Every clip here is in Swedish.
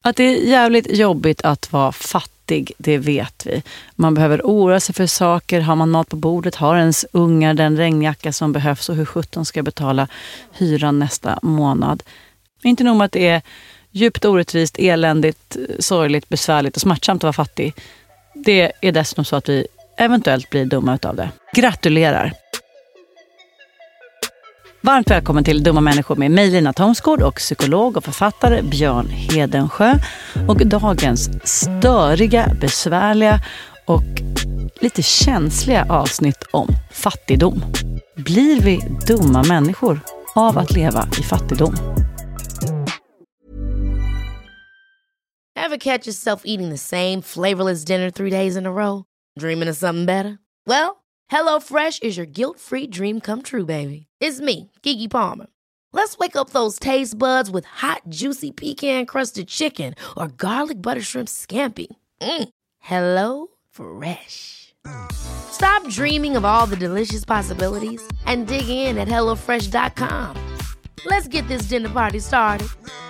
Att det är jävligt jobbigt att vara fattig, det vet vi. Man behöver oroa sig för saker. Har man mat på bordet? Har ens ungar den regnjacka som behövs? Och hur 17 ska betala hyran nästa månad? Inte nog med att det är djupt orättvist, eländigt, sorgligt, besvärligt och smärtsamt att vara fattig. Det är dessutom så att vi eventuellt blir dumma utav det. Gratulerar! Varmt välkommen till Dumma människor med mig Lina Thomsgård och psykolog och författare Björn Hedensjö. Och dagens störiga, besvärliga och lite känsliga avsnitt om fattigdom. Blir vi dumma människor av att leva i fattigdom? Ever catch yourself eating the same flavorless dinner 3 days in a row? Dreaming of something better? Well, HelloFresh is your guilt-free dream come true, baby. It's me, Keke Palmer. Let's wake up those taste buds with hot, juicy pecan-crusted chicken or garlic butter shrimp scampi. Hello Fresh. Stop dreaming of all the delicious possibilities and dig in at HelloFresh.com. Let's get this dinner party started.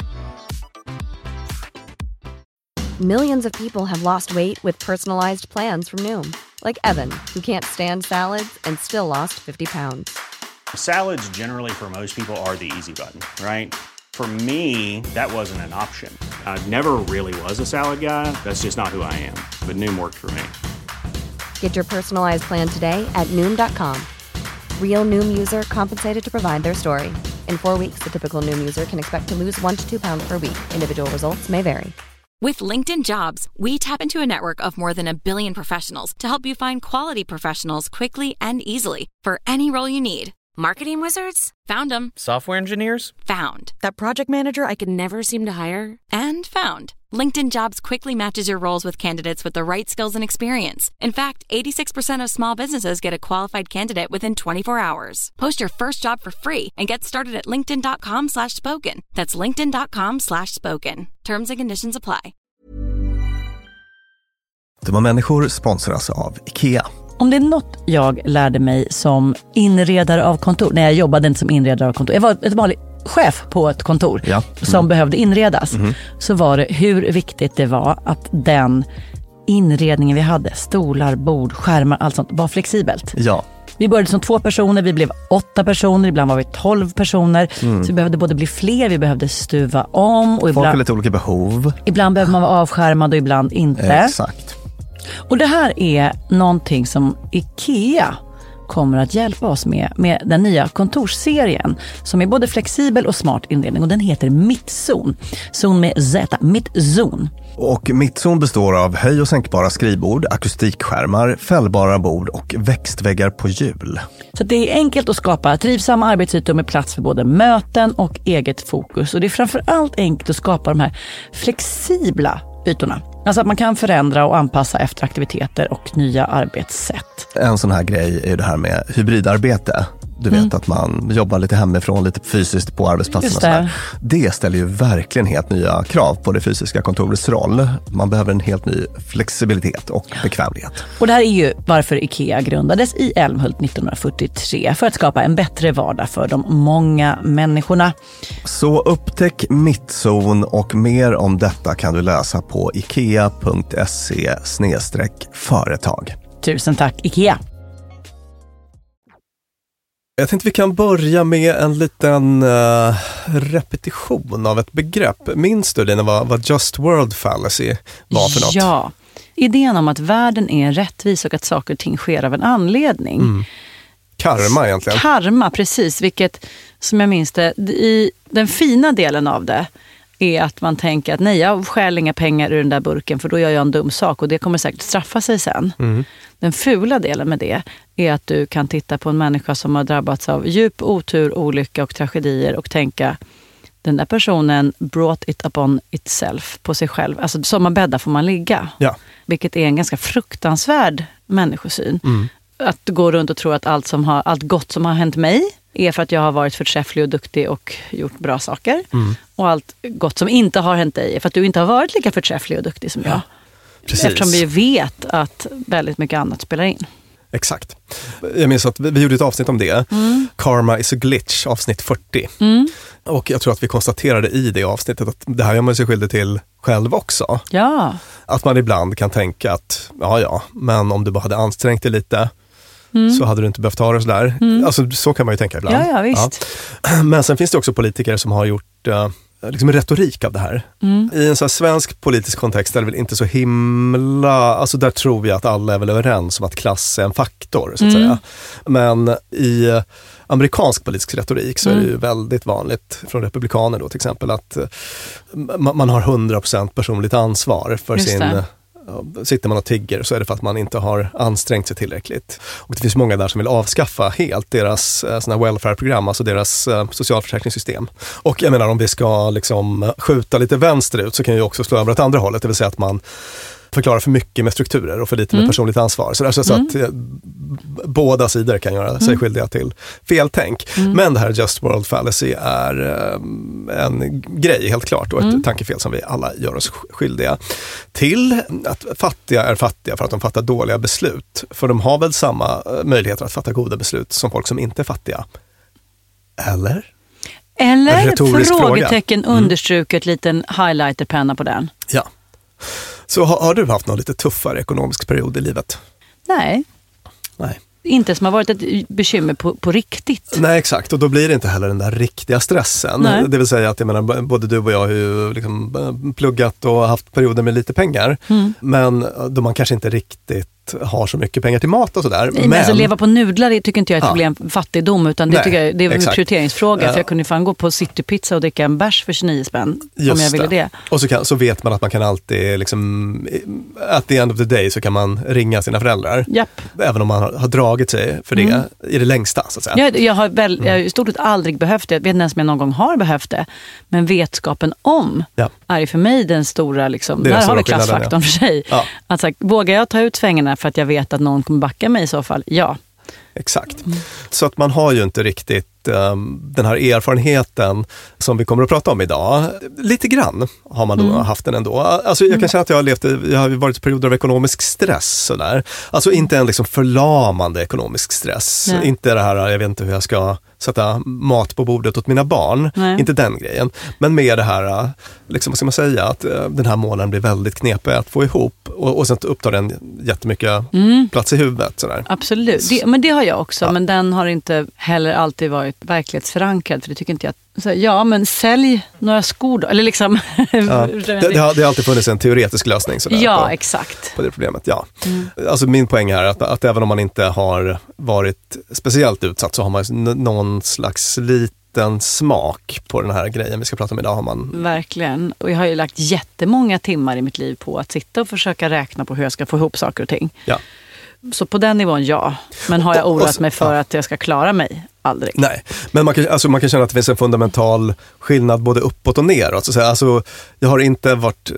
Millions of people have lost weight with personalized plans from Noom. Like Evan, who can't stand salads and still lost 50 pounds. Salads generally for most people are the easy button, right? For me, that wasn't an option. I never really was a salad guy. That's just not who I am. But Noom worked for me. Get your personalized plan today at Noom.com. Real Noom user compensated to provide their story. In 4 weeks, the typical Noom user can expect to lose 1 to 2 pounds per week. Individual results may vary. With LinkedIn Jobs, we tap into a network of more than 1 billion professionals to help you find quality professionals quickly and easily for any role you need. Marketing wizards? Found them. Software engineers? Found. That project manager I could never seem to hire? And found. LinkedIn Jobs quickly matches your roles with candidates with the right skills and experience. In fact, 86% of small businesses get a qualified candidate within 24 hours. Post your first job for free and get started at linkedin.com/spoken. That's linkedin.com/spoken. Terms and conditions apply. Dumma människor sponsras av IKEA. Om det är något jag lärde mig som inredare av kontor, när jag jobbade inte som inredare av kontor, jag var ett vanligt chef på ett kontor som behövde inredas, så var det hur viktigt det var att den inredningen vi hade, stolar, bord, skärmar, allt sånt, var flexibelt. Ja. Vi började som 2 personer, vi blev 8 personer, ibland var vi 12 personer. Så vi behövde både bli fler, vi behövde stuva om. Och folk har lite olika behov. Ibland behöver man vara avskärmad och ibland inte. Exakt. Och det här är någonting som IKEA kommer att hjälpa oss med den nya kontorsserien som är både flexibel och smart inredning, och den heter Mittzon. Zon med Z, Mittzon. Och Mittzon består av höj- och sänkbara skrivbord, akustikskärmar, fällbara bord och växtväggar på hjul. Så det är enkelt att skapa trivsamma arbetsytor med plats för både möten och eget fokus. Och det är framförallt enkelt att skapa de här flexibla ytorna. Alltså att man kan förändra och anpassa efter aktiviteter och nya arbetssätt. En sån här grej är det här med hybridarbete. Du vet att man jobbar lite hemifrån, lite fysiskt på arbetsplatsen. Det ställer ju verkligen helt nya krav på det fysiska kontorets roll. Man behöver en helt ny flexibilitet och bekvämlighet. Och det här är ju varför IKEA grundades i Älmhult 1943, för att skapa en bättre vardag för de många människorna. Så upptäck Mittzon, och mer om detta kan du läsa på ikea.se/företag. Tusen tack IKEA! Jag tänkte vi kan börja med en liten repetition av ett begrepp. Minns du det, vad Just World Fallacy var för något? Ja, idén om att världen är rättvis och att saker och ting sker av en anledning. Karma egentligen. Karma, precis. Vilket, som jag minns det, i den fina delen av det är att man tänker att nej, jag stjäl inga pengar ur den där burken för då gör jag en dum sak och det kommer säkert straffa sig sen. Den fula delen med det är att du kan titta på en människa som har drabbats av djup otur, olycka och tragedier och tänka, den där personen brought it upon itself, på sig själv. Alltså som man bäddar får man ligga. Ja. Vilket är en ganska fruktansvärd människosyn. Att gå runt och tro att allt gott som har hänt mig är för att jag har varit förträfflig och duktig och gjort bra saker. Och allt gott som inte har hänt dig är för att du inte har varit lika förträfflig och duktig som jag. Precis. Eftersom vi vet att väldigt mycket annat spelar in. Exakt. Jag minns att vi gjorde ett avsnitt om det. Karma is a glitch, avsnitt 40. Och jag tror att vi konstaterade i det avsnittet att det här gör man sig skyldig till själv också. Ja. Att man ibland kan tänka att men om du bara hade ansträngt dig lite så hade du inte behövt ha det sådär. Alltså så kan man ju tänka ibland. Ja, visst. Ja. Men sen finns det också politiker som har gjort liksom retorik av det här. I en så här svensk politisk kontext är det väl inte så himla, alltså där tror jag att alla är väl överens om att klass är en faktor så att säga. Men i amerikansk politisk retorik så är det ju väldigt vanligt från republikaner då till exempel att man har 100% personligt ansvar för sitter man och tigger så är det för att man inte har ansträngt sig tillräckligt. Och det finns många där som vill avskaffa helt deras såna welfare-program, alltså deras socialförsäkringssystem. Och jag menar om vi ska liksom skjuta lite vänsterut så kan ju också slå över åt andra hållet, det vill säga att man förklara för mycket med strukturer och för lite med personligt ansvar. Så att båda sidor kan göra sig skyldiga till feltänk. Men det här Just World Fallacy är en grej helt klart och ett tankefel som vi alla gör oss skyldiga till. Att fattiga är fattiga för att de fattar dåliga beslut. För de har väl samma möjligheter att fatta goda beslut som folk som inte är fattiga. Eller frågetecken understruket liten highlighterpenna på den. Ja. Så har du haft någon lite tuffare ekonomisk period i livet? Nej. Inte som har varit ett bekymmer på riktigt. Nej, exakt. Och då blir det inte heller den där riktiga stressen. Nej. Det vill säga att jag menar, både du och jag har ju liksom pluggat och haft perioder med lite pengar. Men då man kanske inte riktigt har så mycket pengar till mat och sådär. Men alltså, leva på nudlar tycker inte jag är ett problem fattigdom, utan det tycker jag, det är en prioriteringsfråga. För jag kunde fan gå på Citypizza och dricka en bärs för 29 spänn om jag ville det. Och så vet man att man kan alltid liksom, at the end of the day så kan man ringa sina föräldrar. Japp. Även om man har dragit sig för det i det längsta så att säga. Jag har i stort sett aldrig behövt det. Jag vet inte ens om jag någon gång har behövt det. Men vetskapen om är för mig den stora liksom, där har vi klassfaktorn för sig. Ja. Alltså, vågar jag ta ut svängarna för att jag vet att någon kommer backa mig i så fall? Ja. Exakt. Så att man har ju inte riktigt den här erfarenheten som vi kommer att prata om idag. Lite grann har man då haft den ändå. Alltså jag kan känna att jag har varit i perioder av ekonomisk stress sådär. Alltså inte en liksom förlamande ekonomisk stress. Nej. Inte det här, jag vet inte hur jag ska sätta mat på bordet åt mina barn. Nej. Inte den grejen. Men med det här, liksom, vad ska man säga, att den här månaden blir väldigt knepig att få ihop. Och sen upptar den jättemycket plats i huvudet. Sådär. Absolut. Men det har jag också. Ja. Men den har inte heller alltid varit verklighetsförankrad. För det tycker inte jag. Men sälj några skor då. Eller liksom... det har alltid funnits en teoretisk lösning. Sådär, exakt. På det problemet, ja. Alltså min poäng här är att även om man inte har varit speciellt utsatt så har man någon slags liten smak på den här grejen vi ska prata om idag. Har man... Verkligen. Och jag har ju lagt jättemånga timmar i mitt liv på att sitta och försöka räkna på hur jag ska få ihop saker och ting. Ja. Så på den nivån, ja. Men har jag oroat mig för att jag ska klara mig? Aldrig. Nej, men man kan känna att det finns en fundamental skillnad både uppåt och neråt. Alltså, jag har inte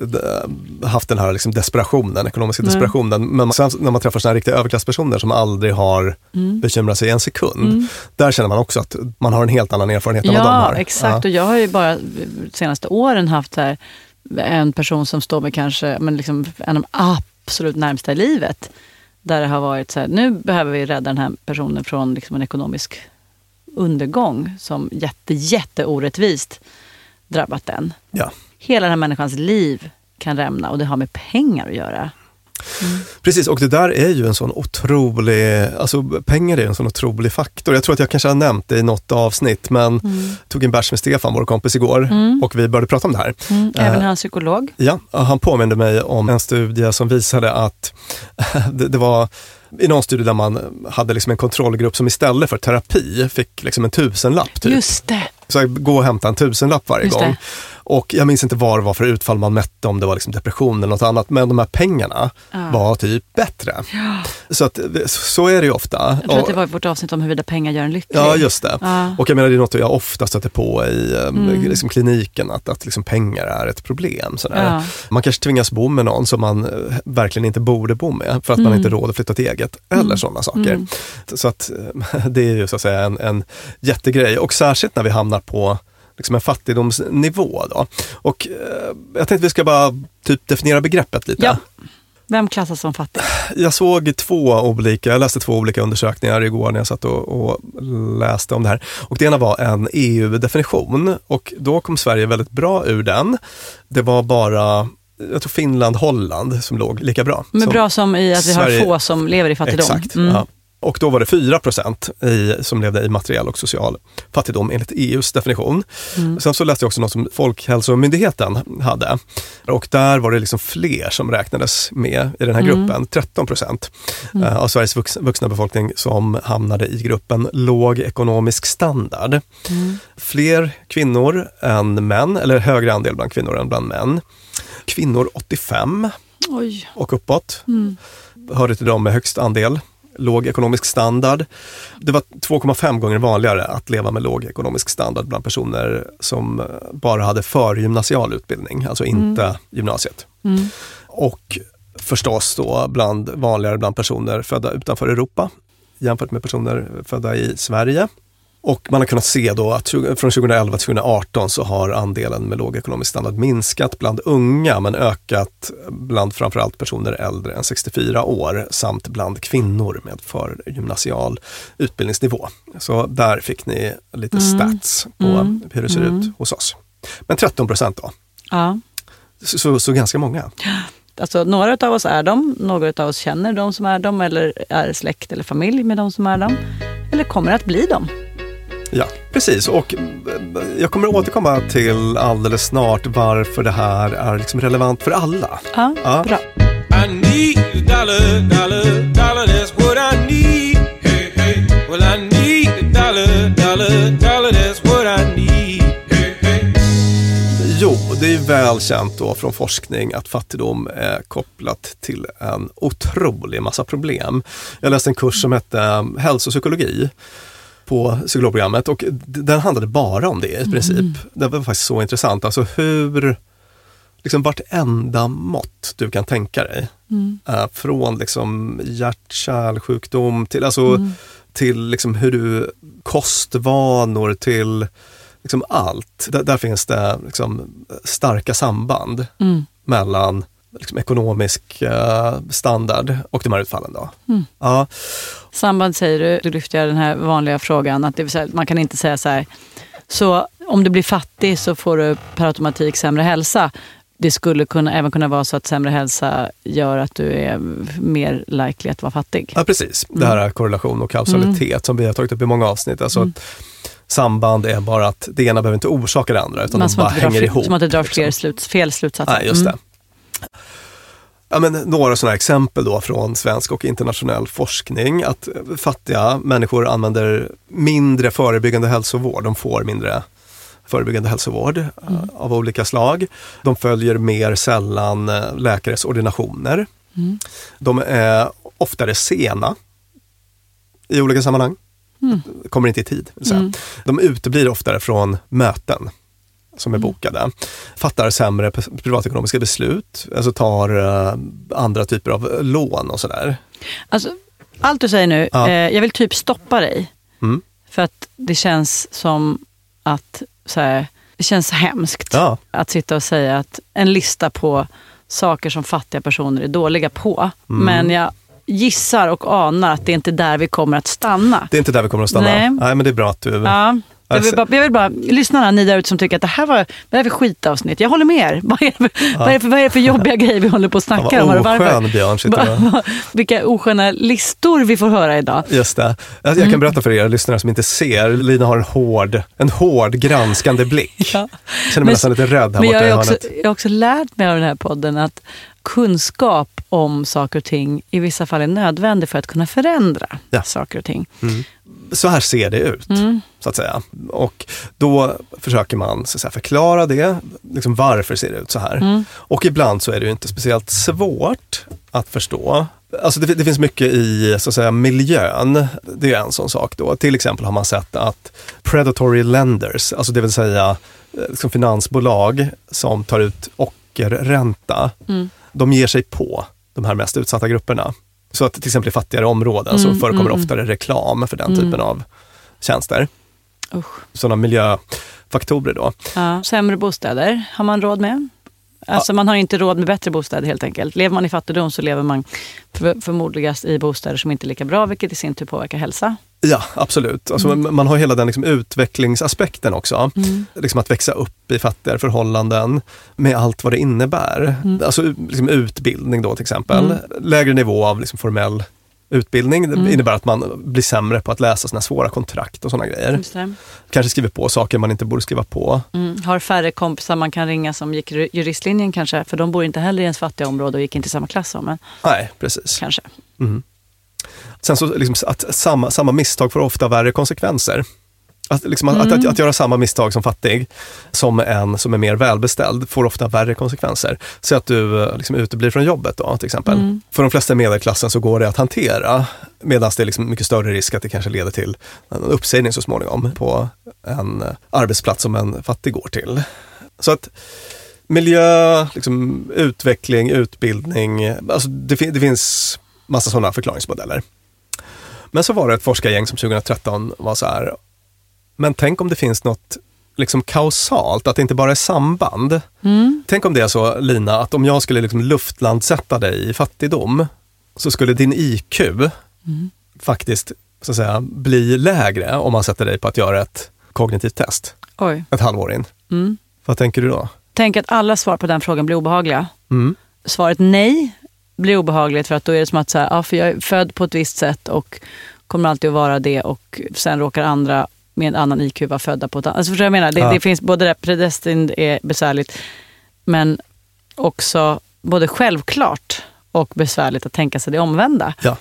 haft den här liksom desperationen, ekonomiska desperationen. Men när man träffar såna här riktiga överklasspersoner som aldrig har bekymrat sig en sekund, där känner man också att man har en helt annan erfarenhet än vad de har. Exakt. Och jag har ju bara de senaste åren haft här en person som står med kanske liksom en av de absolut närmsta i livet. Där det har varit så här, nu behöver vi rädda den här personen från liksom en ekonomisk undergång som jätte orättvist drabbat den. Ja. Hela den här människans liv kan rämna och det har med pengar att göra. Precis, och det där är ju en sån otrolig, alltså pengar är en sån otrolig faktor. Jag tror att jag kanske har nämnt det i något avsnitt, men tog en bärs med Stefan, vår kompis, igår och vi började prata om det här. Även hans psykolog. Ja, han påminde mig om en studie som visade att det var i någon studie där man hade liksom en kontrollgrupp som istället för terapi fick liksom en 1000-lapp typ. Just det. Så gå och hämta en 1000-lapp varje gång. Och jag minns inte vad det var för utfall man mätte, om det var liksom depression eller något annat. Men de här pengarna var typ bättre. Ja. Så att, så är det ju ofta. Jag tror att det var vårt avsnitt om huruvida pengar gör en lycklig. Ja, just det. Och jag menar, det är något jag ofta stöter på i liksom kliniken, att liksom pengar är ett problem. Sådär. Man kanske tvingas bo med någon som man verkligen inte borde bo med för att man inte råd att flytta till eget eller sådana saker. Så att det är ju så att säga en jättegrej. Och särskilt när vi hamnar på liksom en fattigdomsnivå då. Och jag tänkte vi ska bara typ definiera begreppet lite. Ja. Vem klassas som fattig? Jag läste två olika undersökningar igår när jag satt och läste om det här. Och det ena var en EU-definition och då kom Sverige väldigt bra ur den. Det var bara, jag tror Finland, Holland som låg lika bra. Men bra som i att vi har få som lever i fattigdom. Exakt, ja. Och då var det 4% som levde i materiell och social fattigdom enligt EUs definition. Sen så läste jag också något som Folkhälsomyndigheten hade. Och där var det liksom fler som räknades med i den här gruppen. 13% av Sveriges vuxna befolkning som hamnade i gruppen låg ekonomisk standard. Fler kvinnor än män, eller högre andel bland kvinnor än bland män. Kvinnor 85 och uppåt hörde till dem med högst andel låg ekonomisk standard. Det var 2,5 gånger vanligare att leva med låg ekonomisk standard bland personer som bara hade förgymnasial utbildning, alltså inte gymnasiet. Och förstås då vanligare bland personer födda utanför Europa jämfört med personer födda i Sverige. Och man har kunnat se då att från 2011 till 2018 så har andelen med låg ekonomisk standard minskat bland unga men ökat bland framförallt personer äldre än 64 år samt bland kvinnor med förgymnasial utbildningsnivå. Så där fick ni lite stats på hur det ser ut hos oss. Men 13% då. Ja. Så ganska många. Alltså några av oss är de, några av oss känner de som är de eller är släkt eller familj med de som är de. Eller kommer att bli dem. Ja, precis. Och jag kommer att återkomma till alldeles snart varför det här är liksom relevant för alla. Ja, bra. I need a dollar, dollar, dollar, that's what I need. Hey, hey. Well, I need a dollar, dollar, dollar, that's what I need. Hey, hey. Jo, det är väl känt då från forskning att fattigdom är kopplat till en otrolig massa problem. Jag läste en kurs som hette hälsopsykologi på psykologprogrammet och den handlade bara om det i princip. Det var faktiskt så intressant. Alltså hur, liksom vartenda mått du kan tänka dig. Från liksom hjärt-kärlsjukdom till, till liksom hur du kostvanor till liksom allt. Där finns det liksom starka samband mellan liksom ekonomisk standard och de här utfallen då. Ja. Samband säger du lyfter den här vanliga frågan att det vill säga, man kan inte säga så här, så om du blir fattig så får du per automatik sämre hälsa. Det skulle även kunna vara så att sämre hälsa gör att du är mer likely att vara fattig. Ja, precis. Det här är korrelation och kausalitet som vi har tagit upp i många avsnitt. Alltså att samband är bara att det ena behöver inte orsaka det andra utan de bara hänger ihop. Som att det drar fel slutsatser. Nej, just det. Ja, men några sådana exempel då från svensk och internationell forskning att fattiga människor använder mindre förebyggande hälsovård. De får mindre förebyggande hälsovård av olika slag. De följer mer sällan läkares ordinationer. De är oftare sena i olika sammanhang. Kommer inte i tid. De uteblir oftare från möten som är bokade. Fattar sämre privatekonomiska beslut. Alltså tar andra typer av lån och sådär. Alltså, allt du säger nu, jag vill typ stoppa dig. För att det känns som att så här, det känns hemskt att sitta och säga att en lista på saker som fattiga personer är dåliga på. Men jag gissar och anar att det är inte där vi kommer att stanna. Det är inte där vi kommer att stanna. Nej, men det är bra att du... Ja. Jag vill bara lyssna ni där ute som tycker att det här var skitavsnitt. Jag håller med er. Vad är det för jobbiga grejer vi håller på att snacka om? Oskön Björn sitter vilka osköna listor vi får höra idag. Just det. Jag kan berätta för er lyssnare som inte ser. Lina har en hård granskande blick. Jag känner mig nästan lite rädd här borta i hörnet. Jag har också lärt mig av den här podden att kunskap om saker och ting i vissa fall är nödvändig för att kunna förändra saker och ting. Så här ser det ut, så att säga. Och då försöker man så att säga, förklara det, liksom varför ser det ut så här. Och ibland så är det ju inte speciellt svårt att förstå. Alltså det finns mycket i så att säga, miljön, det är en sån sak då. Till exempel har man sett att predatory lenders, alltså det vill säga liksom finansbolag som tar ut ockerränta, de ger sig på de här mest utsatta grupperna. Så att till exempel i fattigare områden så förekommer oftare reklam för den typen av tjänster. Sådana miljöfaktorer då. Ja, sämre bostäder har man råd med. Alltså man har inte råd med bättre bostäder helt enkelt. Lever man i fattigdom så lever man förmodligast i bostäder som inte är lika bra, vilket i sin tur påverkar hälsa. Ja, absolut. Alltså, man har hela den liksom utvecklingsaspekten också. Liksom att växa upp i fattigare förhållanden med allt vad det innebär. Alltså liksom utbildning då till exempel. Lägre nivå av liksom formell utbildning innebär att man blir sämre på att läsa såna svåra kontrakt och såna grejer. Kanske skriver på saker man inte borde skriva på. Har färre kompisar man kan ringa som gick juristlinjen kanske, för de bor inte heller i ens fattiga område och gick inte i samma klass som. Men nej, precis. Kanske. Sen så liksom att samma misstag får ofta värre konsekvenser. Att göra samma misstag som fattig som en som är mer välbeställd får ofta värre konsekvenser. Så att du liksom uteblir från jobbet då till exempel. För de flesta i medelklassen så går det att hantera, medan det är liksom mycket större risk att det kanske leder till en uppsägning så småningom på en arbetsplats som en fattig går till. Så att miljö, liksom, utveckling, utbildning, alltså det finns massa sådana förklaringsmodeller. Men så var det ett forskargäng som 2013 var så här: men tänk om det finns något liksom kausalt, att det inte bara är samband. Tänk om det är så, Lina, att om jag skulle liksom luftlandsätta dig i fattigdom så skulle din IQ faktiskt så att säga bli lägre om man sätter dig på att göra ett kognitivt test. Oj. Ett halvår in. Vad tänker du då? Tänk att alla svar på den frågan blir obehagliga. Svaret nej blir obehagligt, för att då är det som att så här, ja, för jag är född på ett visst sätt och kommer alltid att vara det, och sen råkar andra med en annan IQ var födda på ett annat. Alltså för jag menar, det finns både det, predestined är besvärligt, men också både självklart och besvärligt att tänka sig det omvända. Ja.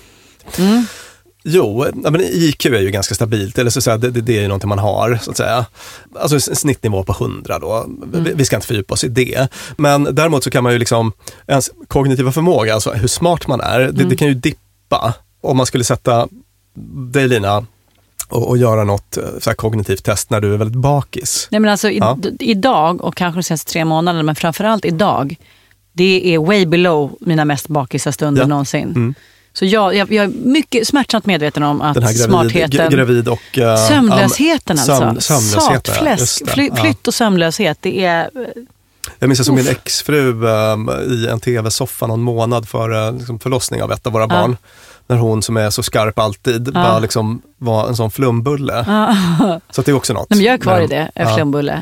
Jo, men IQ är ju ganska stabilt, eller så att säga, det är ju någonting man har, så att säga. Alltså en snittnivå på 100 då. Vi ska inte fördjupa oss i det. Men däremot så kan man ju liksom, ens kognitiva förmåga, alltså hur smart man är, det kan ju dippa. Om man skulle sätta dig, Lina, och göra något så här kognitivt test när du är väldigt bakis. Nej, men alltså idag, och kanske de senaste 3 månaderna, men framförallt idag, det är way below mina mest bakisa stunder någonsin. Så jag är mycket smärtsamt medveten om att den här smartheten, gravid och sömnlösheten alltså. Sömnlöshet, flytt och sömnlöshet, det är... Jag minns som min exfru i en tv-soffa någon månad för liksom förlossning av ett av våra barn. När hon, som är så skarp alltid, bara liksom var en sån flumbulle. Så att det är också något. Men jag är kvar i det, en flumbulle.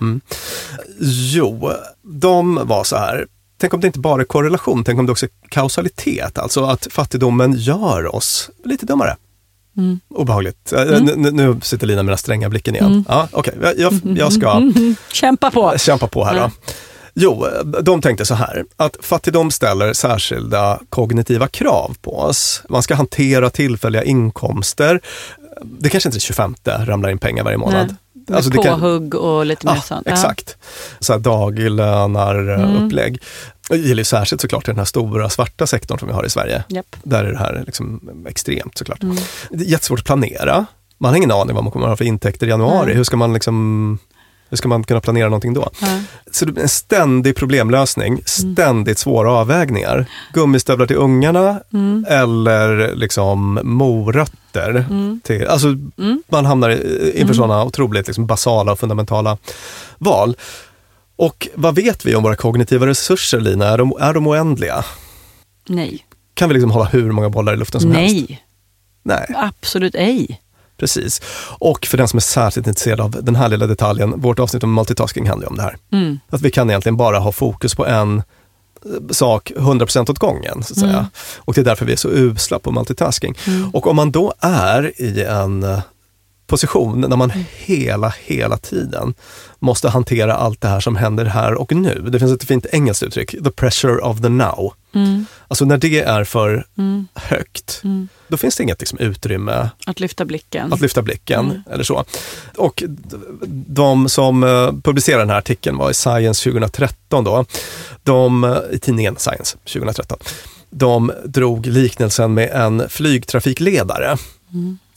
Jo, de var så här. Tänk om det inte bara är korrelation, tänk om det också är kausalitet. Alltså att fattigdomen gör oss lite dummare. Obehagligt. Nu sitter Lina med den stränga blicken igen. Okej, jag ska kämpa på här då. Jo, de tänkte så här, att fattigdom ställer särskilda kognitiva krav på oss. Man ska hantera tillfälliga inkomster. Det kanske inte är 25 ramlar in pengar varje månad. Alltså påhugg och lite mer sånt. Exakt. Så här daglönarupplägg. Det gäller ju särskilt såklart den här stora svarta sektorn som vi har i Sverige. Där är det här liksom extremt såklart. Det är jättesvårt att planera. Man har ingen aning vad man kommer att ha för intäkter i januari. Hur ska man kunna planera någonting då? Så det blir en ständig problemlösning, ständigt svåra avvägningar. Gummistövlar till ungarna eller liksom morötter. Till, alltså man hamnar inför sådana otroligt liksom basala och fundamentala val. Och vad vet vi om våra kognitiva resurser, Lina? Är de oändliga? Nej. Kan vi liksom hålla hur många bollar i luften som helst? Nej. Absolut ej. Precis. Och för den som är särskilt intresserad av den här lilla detaljen, vårt avsnitt om multitasking handlar om det här. Att vi kan egentligen bara ha fokus på en sak 100% åt gången, så att säga. Och det är därför vi är så usla på multitasking. Och om man då är i en position där man hela tiden måste hantera allt det här som händer här och nu. Det finns ett fint engelskt uttryck, the pressure of the now. Alltså när det är för högt, då finns det inget liksom utrymme att lyfta blicken. Eller så. Och de som publicerade den här artikeln var i Science 2013 då. I tidningen Science 2013. De drog liknelsen med en flygtrafikledare.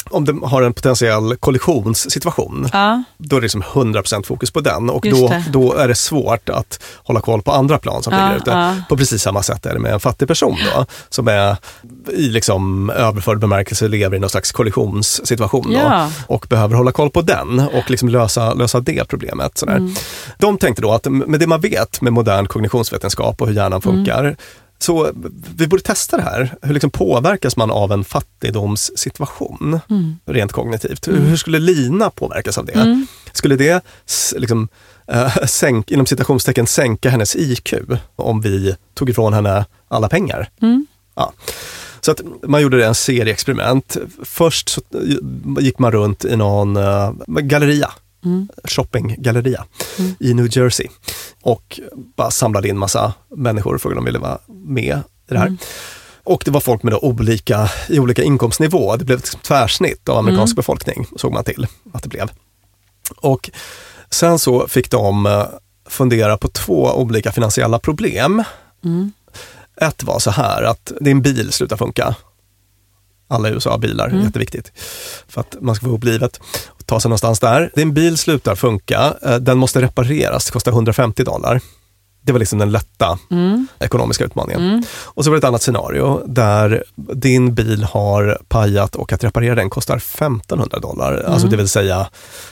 om de har en potentiell kollisionssituation, då är det liksom 100% fokus på den. Och då är det svårt att hålla koll på andra plan som ligger ute. På precis samma sätt är det med en fattig person då, som är i liksom överförd bemärkelse lever i någon slags kollisionssituation då, och behöver hålla koll på den och liksom lösa det problemet. Sådär. De tänkte då att med det man vet med modern kognitionsvetenskap och hur hjärnan funkar, så vi borde testa det här. Hur liksom påverkas man av en fattigdomssituation rent kognitivt? Hur skulle Lina påverkas av det? Skulle det liksom, inom citationstecken sänka hennes IQ om vi tog ifrån henne alla pengar? Ja. Så att man gjorde en serie experiment. Först så gick man runt i någon galleria. Shoppinggalleria i New Jersey och bara samlade in massa människor för att de ville vara med i det här. Och det var folk med i olika inkomstnivå. Det blev ett tvärsnitt av amerikansk befolkning, såg man till att det blev. Och sen så fick de fundera på 2 olika finansiella problem. Ett var så här att din bil slutar funka. Alla i USA har bilar, jätteviktigt. För att man ska få ihop livet och ta sig någonstans där. Din bil slutar funka, den måste repareras, det kostar $150. Det var liksom den lätta ekonomiska utmaningen. Och så var det ett annat scenario där din bil har pajat och att reparera den kostar $1,500. Alltså det vill säga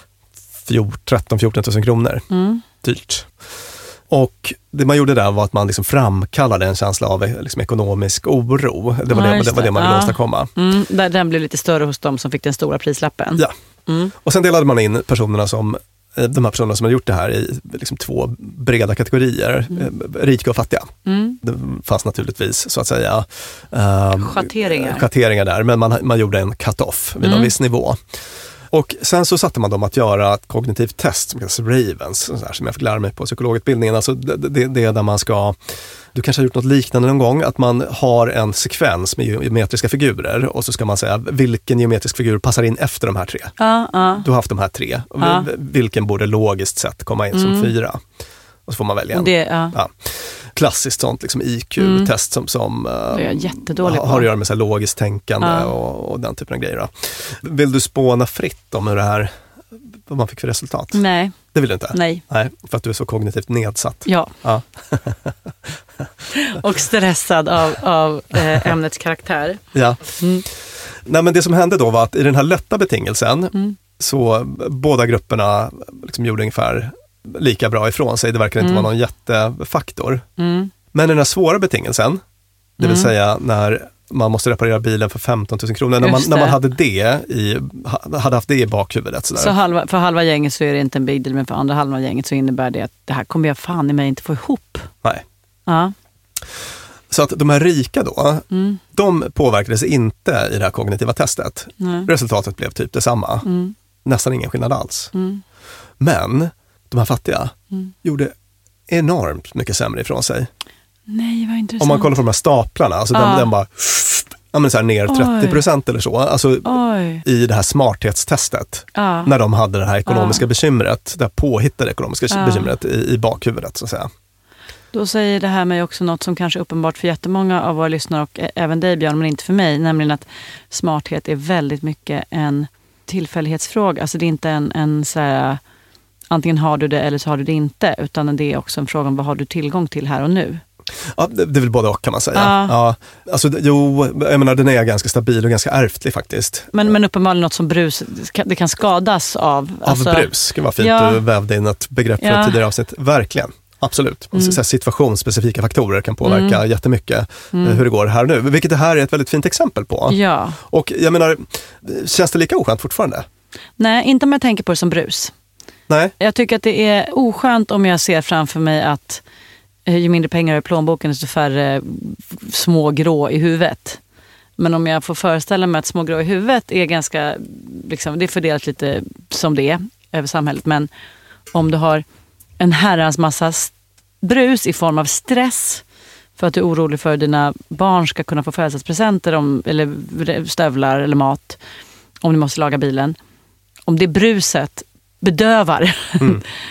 13-14 000 kronor. Dyrt. Och det man gjorde där var att man liksom framkallade en känsla av liksom ekonomisk oro. Det var det man ville åstadkomma. Den blev lite större hos dem som fick den stora prislappen. Ja. Och sen delade man in de här personerna som har gjort det här i liksom 2 breda kategorier. Rika och fattiga. Det fanns naturligtvis så att säga schatteringar där. Men man gjorde en cut-off vid någon viss nivå. Och sen så satte man dem att göra ett kognitivt test som kallas Ravens, som jag fick lära mig på psykologutbildningen. Alltså det är där man ska, du kanske har gjort något liknande någon gång, att man har en sekvens med geometriska figurer och så ska man säga vilken geometrisk figur passar in efter de här 3. Du har haft de här 3. Vilken borde logiskt sett komma in som 4. Och så får man välja en. Klassiskt sånt liksom IQ-test som har att göra med så här logiskt tänkande och den typen av grejer. Då. Vill du spåna fritt om vad man fick för resultat? Nej. Det vill du inte? Nej. För att du är så kognitivt nedsatt. Ja. Och stressad av ämnets karaktär. Ja. Nej, men det som hände då var att i den här lätta betingelsen så båda grupperna liksom gjorde ungefär lika bra ifrån sig. Det verkar inte vara någon jättefaktor. Men den här svåra betingelsen, det vill säga när man måste reparera bilen för 15 000 kronor, när man hade haft det i bakhuvudet. Så för halva gänget så är det inte en big deal, men för andra halva gänget så innebär det att det här kommer jag fan i mig inte få ihop. Nej. Så att de här rika då, de påverkades inte i det här kognitiva testet. Resultatet blev typ detsamma. Nästan ingen skillnad alls. Men de här fattiga gjorde enormt mycket sämre ifrån sig. Nej, vad intressant. Om man kollar på de här staplarna, alltså den bara så här ner 30% eller så. Alltså i det här smarthetstestet. När de hade det här ekonomiska bekymret, det här påhittade ekonomiska bekymret i bakhuvudet så att säga. Då säger det här mig också något som kanske är uppenbart för jättemånga av våra lyssnare och även dig, Björn, men inte för mig. Nämligen att smarthet är väldigt mycket en tillfällighetsfråga. Alltså det är inte en så här, antingen har du det eller så har du det inte. Utan det är också en fråga om vad har du tillgång till här och nu. Ja, det är väl både och kan man säga. Ja. Alltså, jag menar, den är ganska stabil och ganska ärftlig faktiskt. Men uppenbarligen något som brus, det kan skadas av. Av brus, det var fint du vävde in ett begrepp för ett tidigare avsnitt. Verkligen. Absolut. Så här, situationsspecifika faktorer kan påverka jättemycket hur det går här och nu. Vilket det här är ett väldigt fint exempel på. Ja. Och jag menar, känns det lika oskönt fortfarande? Nej, inte om jag tänker på det som brus. Nej. Jag tycker att det är oskönt om jag ser framför mig att ju mindre pengar i plånboken desto färre små grå i huvudet. Men om jag får föreställa mig att små grå i huvudet är ganska, liksom, det är fördelat lite som det är över samhället. Men om du har en herrans massa brus i form av stress för att du är orolig för att dina barn ska kunna få födelsedagspresenter eller stövlar eller mat om du måste laga bilen. Om det bruset bedövar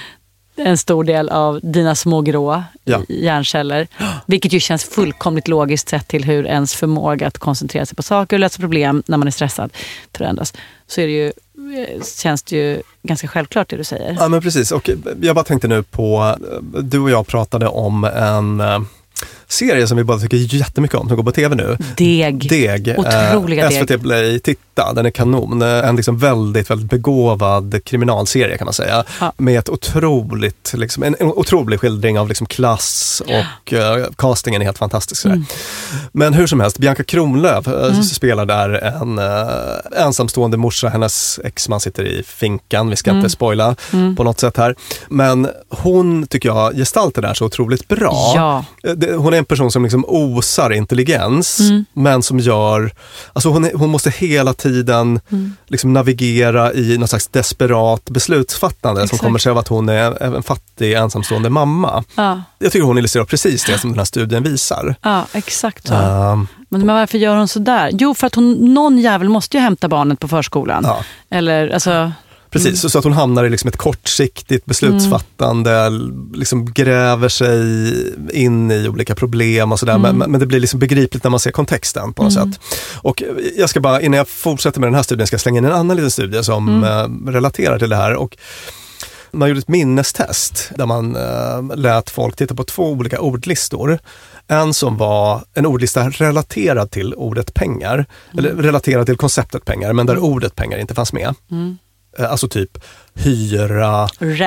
en stor del av dina små grå hjärnceller. Vilket ju känns fullkomligt logiskt sett till hur ens förmåga att koncentrera sig på saker och lösa problem när man är stressad förändras. Så är det ju, känns det ju ganska självklart det du säger. Ja, men precis. Och jag bara tänkte nu på, du och jag pratade om en serie som vi båda tycker jättemycket om, som går på tv nu. Deg. Otroliga Deg. SVT Play, titta, den är kanon. En liksom väldigt, väldigt begåvad kriminalserie kan man säga. Ja. Med ett otroligt, liksom, en otrolig skildring av liksom klass och castingen är helt fantastisk. Men hur som helst, Bianca Kronlöf spelar där en ensamstående morsa. Hennes exman sitter i finkan, vi ska inte spoila på något sätt här. Men hon tycker jag gestaltar där så otroligt bra. Ja. Hon är en person som liksom osar intelligens, men som gör, alltså hon måste hela tiden liksom navigera i någon slags desperat beslutsfattande. Exakt. Som kommer sig av att hon är en fattig ensamstående mamma. Ja. Jag tycker hon illustrerar precis det som den här studien visar. Ja, exakt så. Men varför gör hon så där? Jo, för att någon jävel måste ju hämta barnet på förskolan. Ja. Eller, alltså... Precis, så att hon hamnar i liksom ett kortsiktigt beslutsfattande, liksom gräver sig in i olika problem och sådär. Men det blir liksom begripligt när man ser kontexten på något sätt. Och jag ska bara, innan jag fortsätter med den här studien, ska jag slänga in en annan liten studie som relaterar till det här. Och man gjorde ett minnestest där man lät folk titta på 2 olika ordlistor. En som var en ordlista relaterad till ordet pengar, eller relaterad till konceptet pengar, men där ordet pengar inte fanns med. Alltså typ hyra,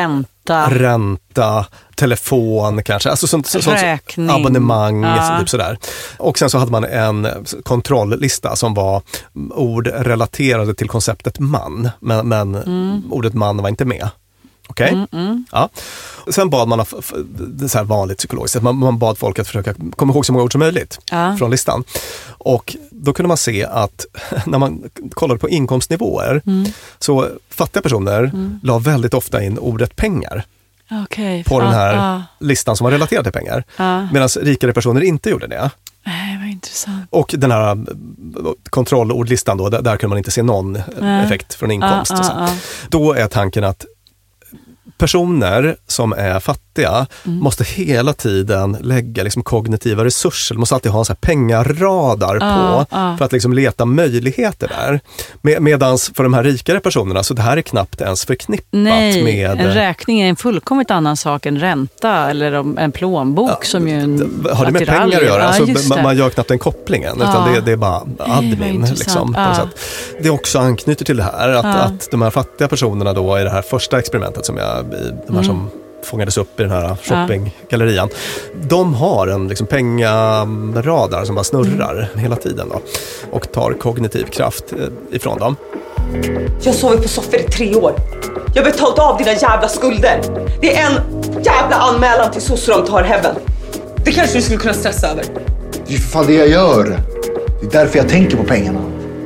ränta, telefon kanske, alltså sånt abonnemang, typ sådär. Och sen så hade man en kontrolllista som var ord relaterade till konceptet man, men ordet man var inte med. Okej? Ja. Sen bad man, det är så här vanligt psykologiskt, man bad folk att försöka komma ihåg så många ord som möjligt från listan. Och då kunde man se att när man kollade på inkomstnivåer så fattiga personer la väldigt ofta in ordet pengar på den här listan som var relaterad till pengar. Medan rikare personer inte gjorde det. Vad intressant. Och den här kontrollordlistan då, där kunde man inte se någon effekt från inkomst. Då är tanken att personer som är fattiga måste hela tiden lägga liksom kognitiva resurser. De måste alltid ha en så här pengaradar på för att liksom leta möjligheter där. Medans för de här rikare personerna så det här är knappt ens förknippat med... en räkning är en fullkomligt annan sak än ränta eller en plånbok som ju har det med pengar att göra? Alltså, man gör knappt den kopplingen utan det är bara admin. Liksom, på något sätt. Det också anknyter till det här att de här fattiga personerna då i det här första experimentet som de här som fångades upp i den här shoppinggallerian. De har en liksom pengaradar som bara snurrar hela tiden då, och tar kognitiv kraft ifrån dem. Jag sover på soffor i 3 år. Jag har betalt av dina jävla skulder. Det är en jävla anmälan till sossar om tar heaven. Det kanske du skulle kunna stressa över. Det är för fan det jag gör. Det är därför jag tänker på pengarna.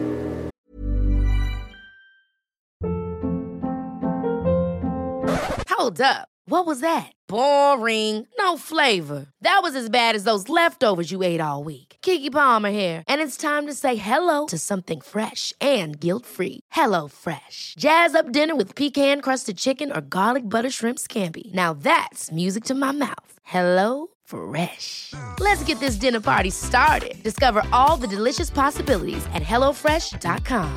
Hold up. What was that? Boring. No flavor. That was as bad as those leftovers you ate all week. Keke Palmer here, and it's time to say hello to something fresh and guilt-free. Hello Fresh. Jazz up dinner with pecan-crusted chicken or garlic butter shrimp scampi. Now that's music to my mouth. Hello Fresh. Let's get this dinner party started. Discover all the delicious possibilities at hellofresh.com.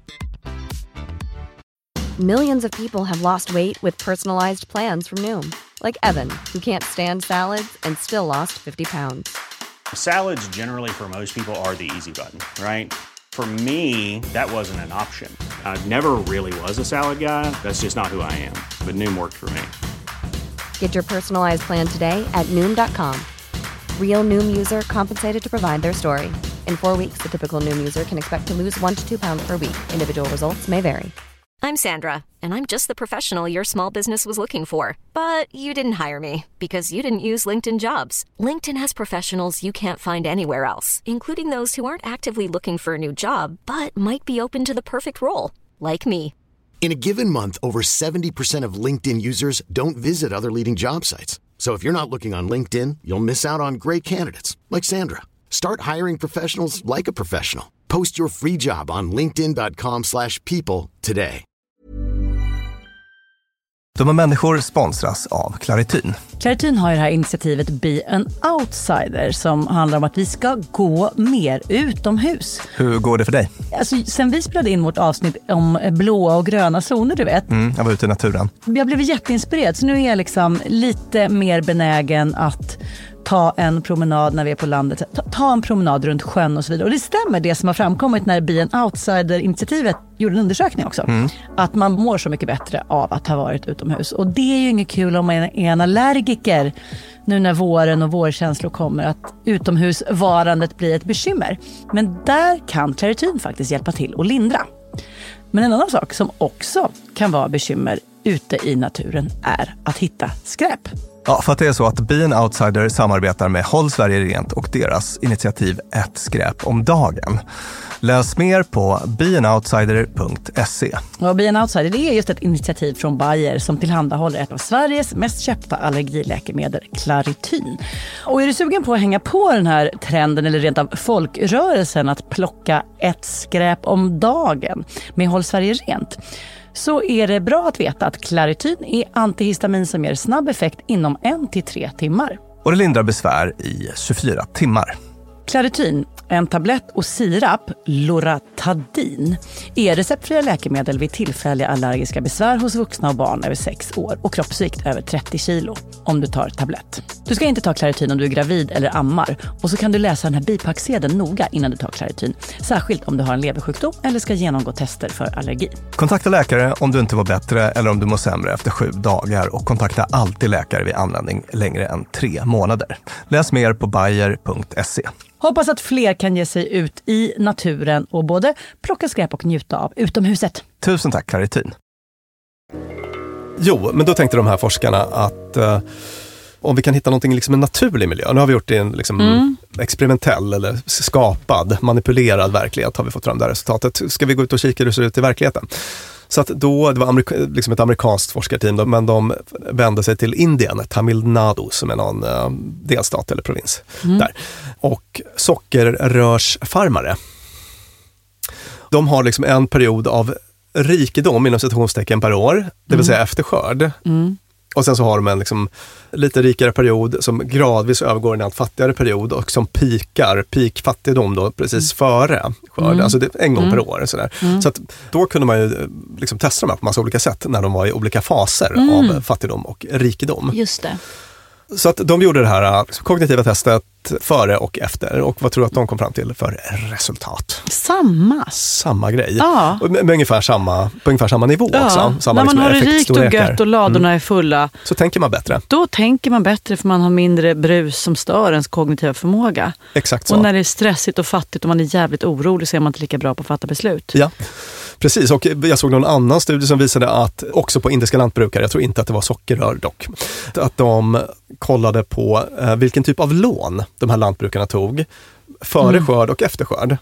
Millions of people have lost weight with personalized plans from Noom. Like Evan, who can't stand salads and still lost 50 pounds. Salads generally for most people are the easy button, right? For me, that wasn't an option. I never really was a salad guy. That's just not who I am. But Noom worked for me. Get your personalized plan today at Noom.com. Real Noom user compensated to provide their story. In 4 weeks, the typical Noom user can expect to lose 1 to 2 pounds per week. Individual results may vary. I'm Sandra, and I'm just the professional your small business was looking for. But you didn't hire me because you didn't use LinkedIn Jobs. LinkedIn has professionals you can't find anywhere else, including those who aren't actively looking for a new job, but might be open to the perfect role, like me. In a given month, over 70% of LinkedIn users don't visit other leading job sites. So if you're not looking on LinkedIn, you'll miss out on great candidates, like Sandra. Start hiring professionals like a professional. Post your free job on linkedin.com/people today. Dumma människor sponsras av Clarityn. Clarityn har ju det här initiativet Be an Outsider som handlar om att vi ska gå mer utomhus. Hur går det för dig? Alltså, sen vi spelade in vårt avsnitt om blåa och gröna zoner, du vet. Jag var ute i naturen. Jag blev jätteinspirerad, så nu är jag liksom lite mer benägen att ta en promenad när vi är på landet. Ta en promenad runt sjön och så vidare. Och det stämmer det som har framkommit när Be an Outsider-initiativet gjorde en undersökning också. Att man mår så mycket bättre av att ha varit utomhus. Och det är ju inget kul om man är en allergiker nu när våren och vårkänslor kommer, att utomhusvarandet blir ett bekymmer. Men där kan Clarityn faktiskt hjälpa till och lindra. Men en annan sak som också kan vara bekymmer ute i naturen är att hitta skräp. Ja, för att det är så att Be an Outsider samarbetar med Håll Sverige Rent och deras initiativ Ett skräp om dagen. Läs mer på beanoutsider.se. Och Be an Outsider, det är just ett initiativ från Bayer som tillhandahåller ett av Sveriges mest köpta allergiläkemedel, Clarityn. Och är du sugen på att hänga på den här trenden eller rent av folkrörelsen att plocka ett skräp om dagen med Håll Sverige Rent, så är det bra att veta att Clarityn är antihistamin som ger snabb effekt inom 1 till 3 timmar. Och det lindrar besvär i 24 timmar. Clarityn, en tablett och sirap, Loratadin, är receptfria läkemedel vid tillfälliga allergiska besvär hos vuxna och barn över 6 år och kroppsvikt över 30 kilo om du tar tablett. Du ska inte ta Clarityn om du är gravid eller ammar, och så kan du läsa den här bipacksedeln noga innan du tar Clarityn, särskilt om du har en leversjukdom eller ska genomgå tester för allergi. Kontakta läkare om du inte var bättre eller om du mår sämre efter 7 dagar, och kontakta alltid läkare vid användning längre än 3 månader. Läs mer på bayer.se. Hoppas att fler kan ge sig ut i naturen och både plocka skräp och njuta av utomhuset. Tusen tack, Clarityn. Jo, men då tänkte de här forskarna att om vi kan hitta någonting liksom en naturlig miljö. Nu har vi gjort det i en liksom experimentell eller skapad, manipulerad verklighet, har vi fått fram det här resultatet. Ska vi gå ut och kika hur det ser ut i verkligheten? Så att då, det var liksom ett amerikanskt forskarteam då, men de vände sig till Indien, Tamil Nadu, som är någon delstat eller provins där. Och sockerrörsfarmare. De har liksom en period av rikedom inom citationstecken per år, det vill säga efter skörd. Och sen så har de en liksom lite rikare period som gradvis övergår i en allt fattigare period och som peakfattigdom då precis före skörd. Alltså det är en gång per år. Så att då kunde man ju liksom testa dem på massa olika sätt när de var i olika faser av fattigdom och rikedom. Just det. Så att de gjorde det här kognitiva testet före och efter. Och vad tror du att de kom fram till för resultat? Samma grej. Ja. Med ungefär samma nivå också. Samma, när man liksom, har det rikt och gött och ladorna är fulla. Så tänker man bättre. Då tänker man bättre för man har mindre brus som stör ens kognitiva förmåga. Exakt så. Och när det är stressigt och fattigt och man är jävligt orolig så är man inte lika bra på att fatta beslut. Ja. Precis, och jag såg någon annan studie som visade att också på indiska lantbrukare, jag tror inte att det var sockerrör dock, att de kollade på vilken typ av lån de här lantbrukarna tog före skörd och efter skörd.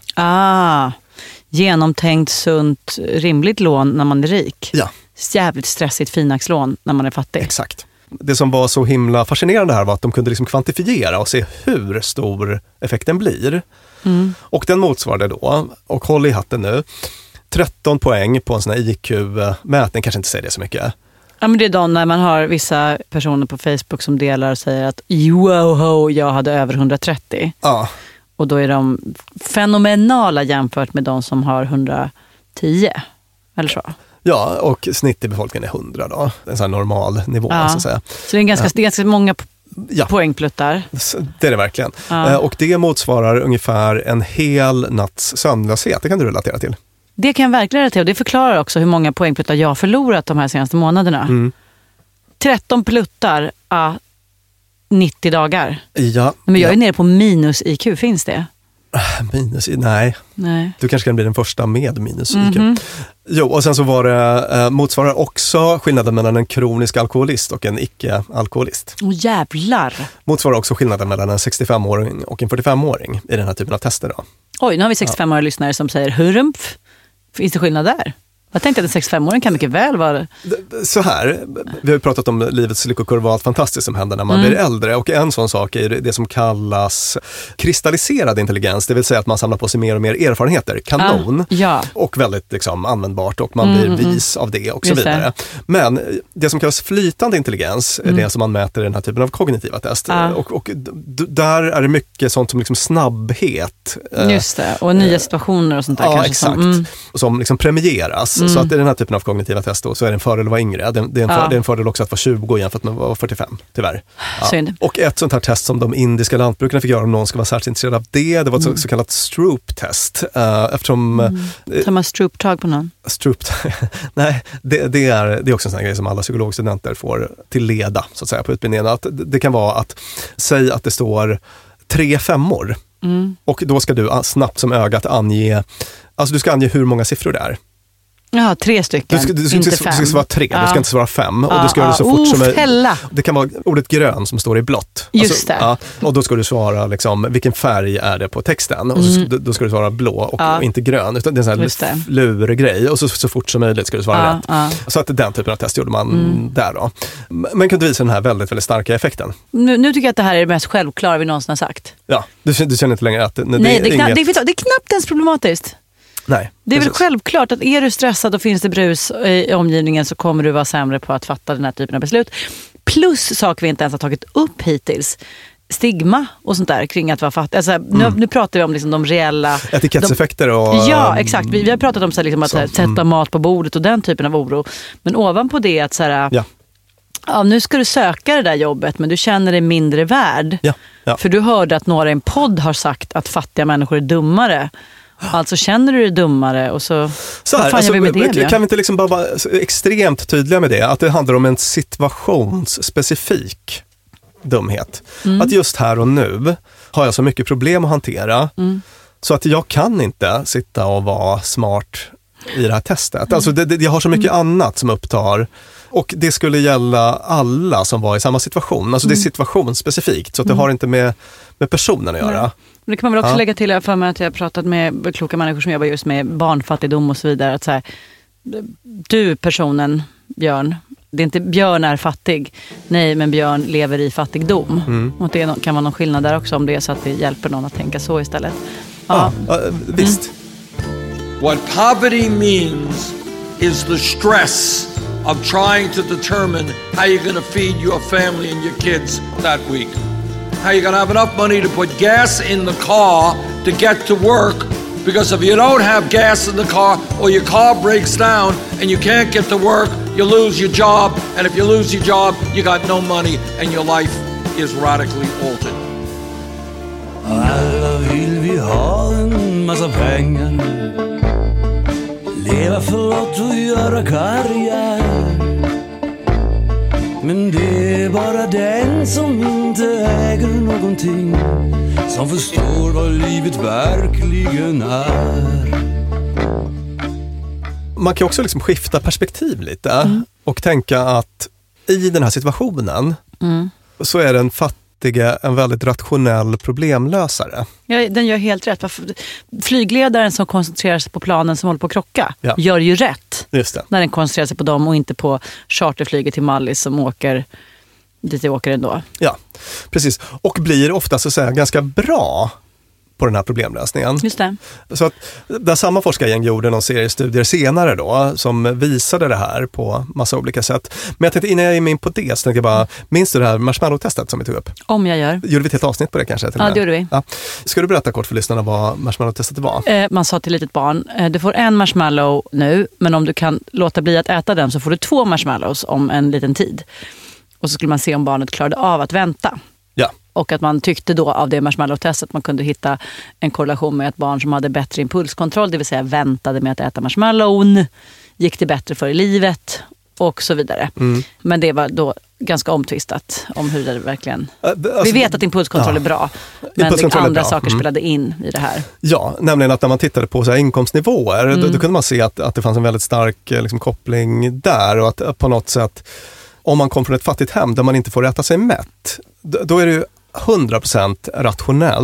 Genomtänkt, sunt, rimligt lån när man är rik. Ja. Jävligt stressigt finaxlån när man är fattig. Exakt. Det som var så himla fascinerande här var att de kunde liksom kvantifiera och se hur stor effekten blir. Och den motsvarade då, och håll i hatten nu, 13 poäng på en sån här IQ-mätning, kanske inte säger det så mycket. Ja, men det är då när man har vissa personer på Facebook som delar och säger att wow, jag hade över 130. Ja. Och då är de fenomenala jämfört med de som har 110. Eller så. Ja, och snitt i befolkningen är 100 då. En sån här normal nivå, så att säga. Så det är ganska många poängpluttar. Det är det verkligen. Och det motsvarar ungefär en hel natts sömnlöshet. Det kan du relatera till. Det kan jag verkligen relatera till. Det förklarar också hur många poängpluttar jag har förlorat de här senaste månaderna. 13 pluttar 90 dagar. Ja. Men jag är nere på minus IQ, finns det? Minus, nej. Du kanske kan bli den första med minus IQ. Jo, och sen så var det motsvarar också skillnaden mellan en kronisk alkoholist och en icke-alkoholist. Jävlar! Motsvarar också skillnaden mellan en 65-åring och en 45-åring i den här typen av tester då. Oj, nu har vi 65-åriga lyssnare som säger hurrumpf. Finns det skillnad där? Jag tänkte att en 65-åring kan mycket väl vara... Så här, vi har ju pratat om livets lyckokurva och allt fantastiskt som händer när man blir äldre. Och en sån sak är det som kallas kristalliserad intelligens. Det vill säga att man samlar på sig mer och mer erfarenheter. Kanon. Och väldigt liksom, användbart och man blir vis av det och så vidare. Men det som kallas flytande intelligens är det som man mäter i den här typen av kognitiva test. Och där är det mycket sånt som liksom snabbhet. Just det, och nya situationer och sånt där. Ja, exakt. Som liksom premieras. Så att i den här typen av kognitiva test då, så är det en fördel att vara yngre. Det är en fördel också att vara 20 jämfört med att vara 45, tyvärr. Och ett sånt här test som de indiska lantbrukarna fick göra om någon ska vara särskilt intresserad av det var ett så kallat Stroop-test. Eftersom... Tar man Stroop-tag på någon? Nej, det är också en sån här grej som alla psykologstudenter får till leda, så att säga, på utbildningen. Att det kan vara att säga att det står 3 femmor. Och då ska du snabbt som ögat ange, alltså du ska ange hur många siffror det är. Ja, 3 stycken, inte 5. Du ska svara 3, du ska inte svara 5. Och du ska göra det så fort som möjligt. Det kan vara ordet grön som står i blått. Just det. Och då ska du svara liksom, vilken färg är det på texten. Och då ska du svara blå och inte grön. Utan det är en sån här lurgrej. Och så fort som möjligt ska du svara rätt. Så att den typen av test gjorde man där då. Men kunde visa den här väldigt, väldigt starka effekten. Nu tycker jag att det här är det mest självklara vi någonsin har sagt. Ja, du känner inte längre att... Nej, det är knappt ens problematiskt. Nej, det är väl självklart att är du stressad och finns det brus i omgivningen så kommer du vara sämre på att fatta den här typen av beslut. Plus saker vi inte ens har tagit upp hittills. Stigma och sånt där kring att vara fattig. Alltså, nu pratar vi om liksom de reella... Etikettseffekter och... Ja, exakt. Vi har pratat om så här, liksom, att sätta mat på bordet och den typen av oro. Men ovanpå det att så här... Ja, nu ska du söka det där jobbet men du känner dig mindre värd. För du hörde att några i en podd har sagt att fattiga människor är dummare. Alltså känner du dig dummare och så här, vad fan gör vi med det? Kan vi inte liksom bara vara extremt tydliga med det? Att det handlar om en situationsspecifik dumhet. Att just här och nu har jag så mycket problem att hantera så att jag kan inte sitta och vara smart i det här testet. Alltså jag har så mycket annat som upptar. Och det skulle gälla alla som var i samma situation. Alltså det är situationsspecifikt så att det har inte med personen att göra. Men det kan man väl också lägga till för mig att jag har pratat med kloka människor som jobbar just med barnfattigdom och så vidare. Att så här, du personen, Björn, det är inte Björn är fattig. Nej, men Björn lever i fattigdom. Och det kan vara någon skillnad där också om det är så att det hjälper någon att tänka så istället. Visst. What poverty means is the stress of trying to determine how you're going to feed your family and your kids that week. How you're going to have enough money to put gas in the car to get to work, because if you don't have gas in the car or your car breaks down and you can't get to work, you lose your job, and if you lose your job, you got no money and your life is radically altered. Alla vill vi ha en massa pengar, leva flott och göra karriär. Men det är bara den som inte äger någonting som förstår vad livet verkligen är. Man kan också liksom skifta perspektiv lite och tänka att i den här situationen så är den fattiga en väldigt rationell problemlösare. Ja, den gör helt rätt. Flygledaren som koncentrerar sig på planen som håller på att krocka gör ju rätt. Just det. När den koncentrerar sig på dem och inte på charterflyget till Mallis som åker dit jag åker ändå. Ja, precis. Och blir ofta så att säga ganska bra på den här problemlösningen. Just det. Så att där samma forskargäng gjorde någon serie studier senare då som visade det här på massa olika sätt. Men jag tänkte innan jag är in på det så tänkte jag bara, minns du det här marshmallow-testet som vi tog upp? Om jag gör. Gjorde vi ett helt avsnitt på det kanske? Ja, det gjorde vi. Ja. Ska du berätta kort för lyssnarna vad marshmallow-testet var? Man sa till litet barn, du får en marshmallow nu, men om du kan låta bli att äta den så får du 2 marshmallows om en liten tid. Och så skulle man se om barnet klarade av att vänta. Ja. Och att man tyckte då av det marshmallow-testet att man kunde hitta en korrelation med ett barn som hade bättre impulskontroll, det vill säga väntade med att äta marshmallown, gick det bättre för i livet och så vidare. Men det var då ganska omtvistat om hur det verkligen... Alltså, vi vet att impulskontroll är bra, men andra saker spelade in i det här. Ja, nämligen att när man tittade på så här inkomstnivåer, då kunde man se att det fanns en väldigt stark liksom, koppling där och att på något sätt, om man kom från ett fattigt hem där man inte får äta sig mätt, då är det ju 100% rationellt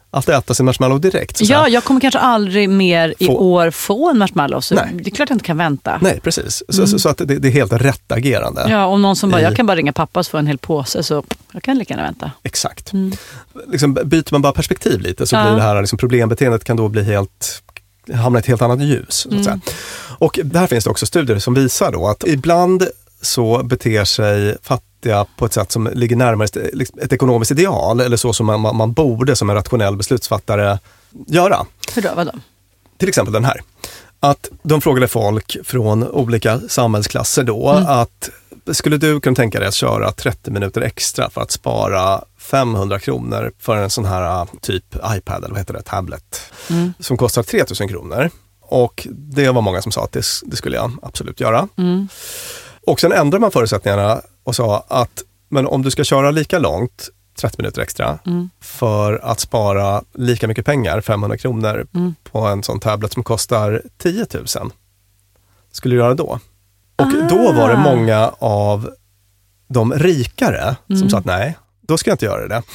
att äta sin marshmallow direkt. Ja, jag kommer kanske aldrig mer i år få en marshmallow, så det är klart jag inte kan vänta. Nej, precis. Så att det är helt rätt agerande. Ja, om någon som bara, jag kan bara ringa pappa och få en hel påse, så jag kan lika gärna vänta. Exakt. Liksom, byter man bara perspektiv lite så blir det här liksom, problembeteendet kan då bli hamna i ett helt annat ljus. Så att säga. Och där finns det också studier som visar då att ibland så beter sig fattiga på ett sätt som ligger närmare ett ekonomiskt ideal, eller så som man borde som en rationell beslutsfattare göra. Hur då? Vadå? Till exempel den här. Att de frågade folk från olika samhällsklasser då att skulle du kunna tänka dig att köra 30 minuter extra för att spara 500 kronor för en sån här typ iPad eller vad heter det, tablet som kostar 3000 kronor. Och det var många som sa att det skulle jag absolut göra. Och sen ändrade man förutsättningarna och sa att men om du ska köra lika långt, 30 minuter extra, för att spara lika mycket pengar, 500 kronor på en sån tablet som kostar 10 000, skulle du göra då? Och då var det många av de rikare som sa att nej, då ska jag inte göra det.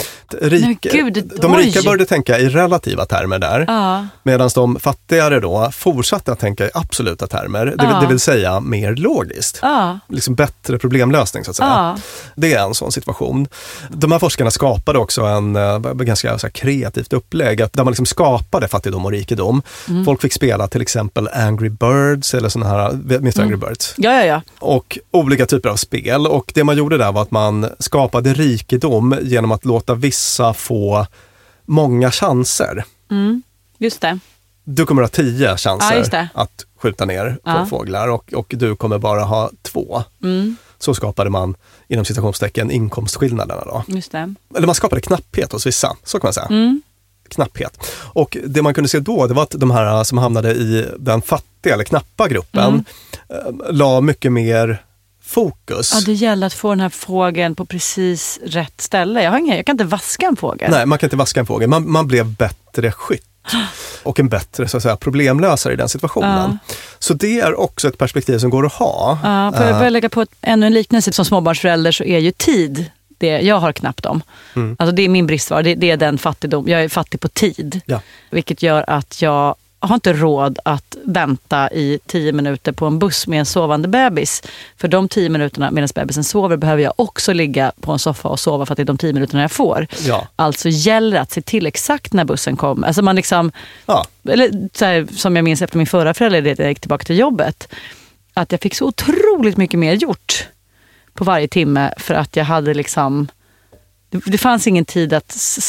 De rika började tänka i relativa termer där, medan de fattigare då fortsatte att tänka i absoluta termer, det vill säga mer logiskt. Liksom bättre problemlösning så att säga. Det är en sån situation. De här forskarna skapade också en ganska så här kreativt upplägg där man liksom skapade fattigdom och rikedom. Folk fick spela till exempel Angry Birds eller såna här, minst Angry Birds. Ja. Och olika typer av spel. Och det man gjorde där var att man skapade rikedom genom att låta vissa få många chanser. Just det. Du kommer ha 10 chanser att skjuta ner på fåglar och du kommer bara ha 2. Så skapade man inom citationstecken inkomstskillnaderna då. Just det. Eller man skapade knapphet hos vissa, så kan man säga. Knapphet. Och det man kunde se då, det var att de här som hamnade i den fattiga eller knappa gruppen la mycket mer fokus. Ja, det gäller att få den här fågeln på precis rätt ställe. Jag kan inte vaska en fågel. Nej, man kan inte vaska en fågel. Man blev bättre skytt och en bättre så att säga, problemlösare i den situationen. Så det är också ett perspektiv som går att ha. För jag börjar lägga på ännu en liknelse. Som småbarnsförälder så är ju tid det jag har knappt om. Alltså det är min bristvara. Det är den fattigdom. Jag är fattig på tid. Vilket gör att jag har inte råd att vänta i 10 minuter på en buss med en sovande bebis. För de 10 minuterna medan bebisen sover behöver jag också ligga på en soffa och sova, för att det är de 10 minuterna jag får. Alltså gäller att se till exakt när bussen kommer. Alltså man liksom, eller så här, som jag minns efter min förra förälder, jag gick tillbaka till jobbet, att jag fick så otroligt mycket mer gjort på varje timme, för att jag hade liksom, det fanns ingen tid att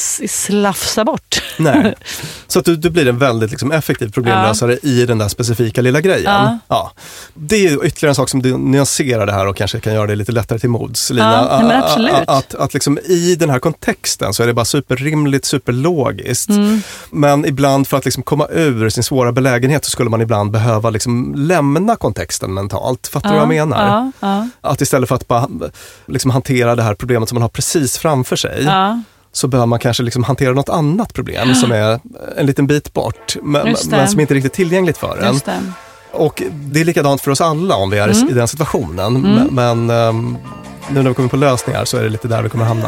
slafsa bort. Nej. Så att du blir en väldigt liksom effektiv problemlösare i den där specifika lilla grejen. Det är ytterligare en sak som du nyanserar det här och kanske kan göra det lite lättare till mods, Lina. Men absolut. Att liksom i den här kontexten så är det bara superrimligt, superlogiskt. Men ibland för att liksom komma ur sin svåra belägenhet så skulle man ibland behöva liksom lämna kontexten mentalt. Fattar du vad jag menar? Att istället för att bara liksom hantera det här problemet som man har precis framför sig, så behöver man kanske liksom hantera något annat problem som är en liten bit bort, men som inte är riktigt tillgängligt för en. Och det är likadant för oss alla om vi är i den situationen. Men nu när vi kommer på lösningar så är det lite där vi kommer hamna.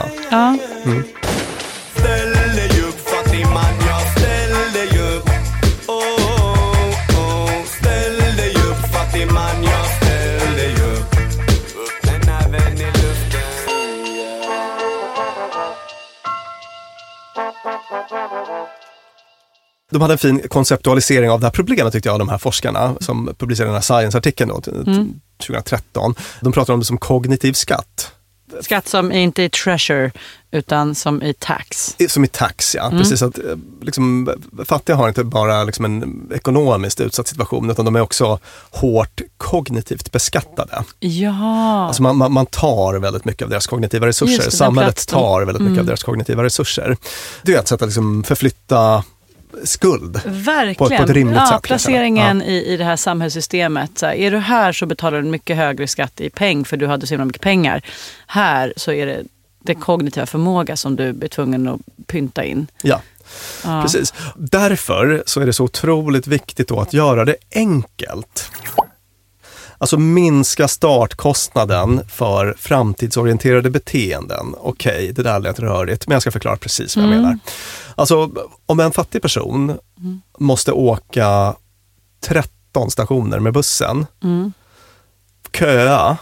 De hade en fin konceptualisering av det här problemet, tyckte jag, de här forskarna som publicerade den här Science-artikeln då, 2013. De pratar om det som kognitiv skatt. Skatt som är inte i treasure utan som i tax. Som i tax, ja. Precis, att liksom, fattiga har inte bara liksom en ekonomiskt utsatt situation, utan de är också hårt kognitivt beskattade. Alltså man tar väldigt mycket av deras kognitiva resurser. Samhället tar väldigt mycket av deras kognitiva resurser. Det är ett sätt att liksom förflytta skuld. Verkligen. På ett rimligt sätt. Placeringen i det här samhällssystemet. Så här, är du här så betalar du mycket högre skatt i peng för du hade så himla mycket pengar. Här så är det kognitiva förmåga som du är tvungen att pynta in. Ja. Precis. Därför så är det så otroligt viktigt då att göra det enkelt. Alltså minska startkostnaden för framtidsorienterade beteenden. Okej, det där lät rörigt, men jag ska förklara precis vad jag menar. Alltså om en fattig person måste åka 13 stationer med bussen, köa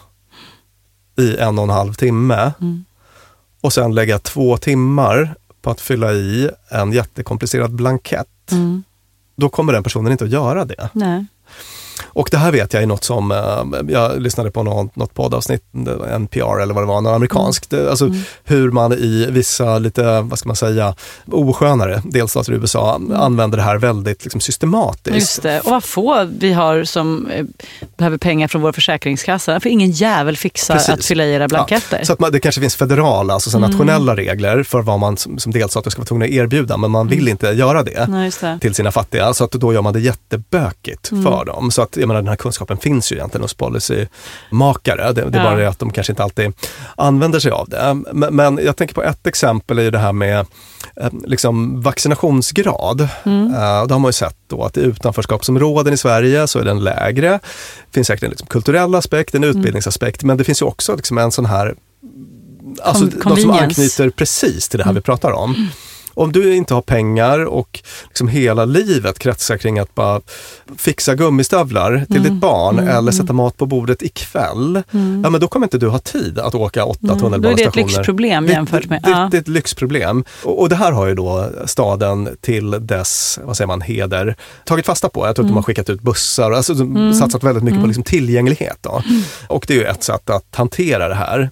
i 1,5 timme och sen lägga 2 timmar på att fylla i en jättekomplicerad blankett, då kommer den personen inte att göra det. Nej. Och det här vet jag är något som, jag lyssnade på något poddavsnitt, NPR eller vad det var, något amerikanskt. Alltså hur man i vissa lite, vad ska man säga, oskönare delstater i USA använder det här väldigt liksom, systematiskt. Just det, och vad få vi har som behöver pengar från vår försäkringskassa, för ingen jävel fixar att fylla i era blanketter. Ja, så att det kanske finns federala, alltså så nationella regler för vad man som delstater ska vara tvungna att erbjuda, men man vill inte göra det, till sina fattiga, så att då gör man det jättebökigt för dem. Så att jag menar, den här kunskapen finns ju egentligen hos policymakare. Det är bara det att de kanske inte alltid använder sig av det. Men jag tänker på ett exempel i det här med liksom vaccinationsgrad. Då har man ju sett då att i utanförskapsområden i Sverige så är den lägre. Det finns säkert en liksom kulturell aspekt, en utbildningsaspekt, men det finns ju också liksom en sån här, alltså de som anknyter precis till det här vi pratar om. Om du inte har pengar och liksom hela livet kretsar kring att bara fixa gummistövlar till ditt barn eller sätta mat på bordet ikväll, ja, men då kommer inte du ha tid att åka 8 tunnelbanestationer. Då är det ett lyxproblem jämfört med... Det är ett lyxproblem. Och det här har ju då staden till dess, vad säger man, heder tagit fasta på. Jag tror att de har skickat ut bussar och alltså, satsat väldigt mycket på liksom tillgänglighet. Då. Och det är ju ett sätt att hantera det här.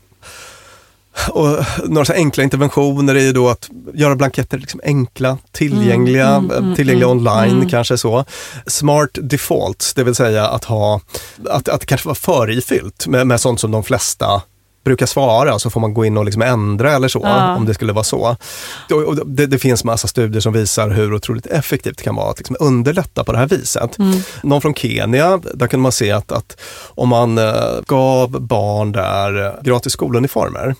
Och några så enkla interventioner är ju då att göra blanketter liksom enkla, tillgängliga online, kanske så. Smart defaults, det vill säga att ha att det kanske var förifyllt med sånt som de flesta brukar svara, så får man gå in och liksom ändra eller så, om det skulle vara så. Och det finns massa studier som visar hur otroligt effektivt det kan vara att liksom underlätta på det här viset. Någon från Kenya, där kan man se att om man gav barn där gratis skoluniformer,